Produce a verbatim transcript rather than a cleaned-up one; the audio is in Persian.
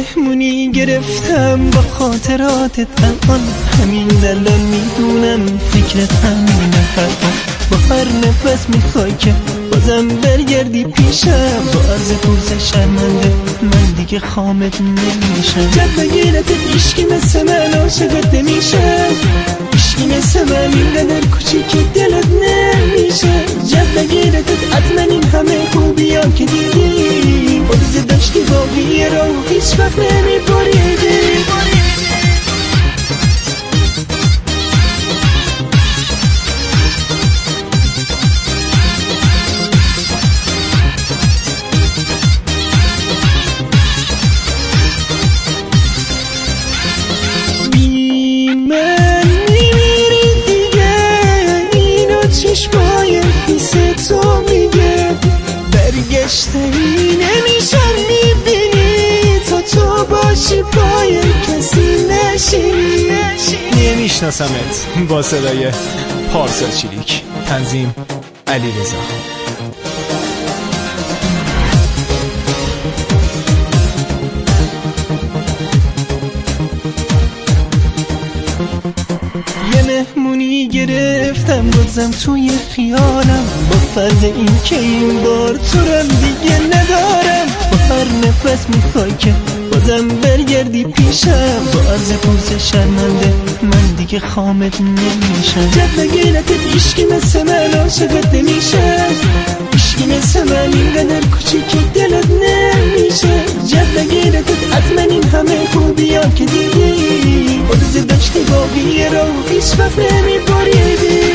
مهمونی گرفتم با خاطراتت الان، همین الان میدونم فکرت همینه فرقان. با هر نفس میخوای که بازم برگردی پیشم، با عرض پرسش شرمنده من دیگه خامت نمیشم. جد بگیرت عشقی مثل من عاشقت نمیشم، عشقی مثل من اینقدر کوچیکی دلت نمیشه. جد بگیرت از من این همه خوبی ها که دیدی، بازه داشتی باقی رو هیچ وقت نمیبریدی. برگشتنی نمیشن میبینی تا تو باشی پای کسی نشینی. نمیشناسمت با صدای پارسا چیلیک. تنظیم علیرضا. یه مهمونی گرفتم بازم توی خیالم، با فرض این که این بار تو رم دیگه ندارم. با هر نفس میخوای که بازم برگردی پیشم، با عرض پرسش شرمنده من دیگه خامت نمیشم. جد بگیرت عشقی مثل من عاشقت نمیشم، عشقی مثل من اینقدر کوچیکی دلت نمیشه. جد بگیرت از من این همه خوبی ها که دیدی، بازه داشتی باقی رو هیچ وقت نمیبریدی.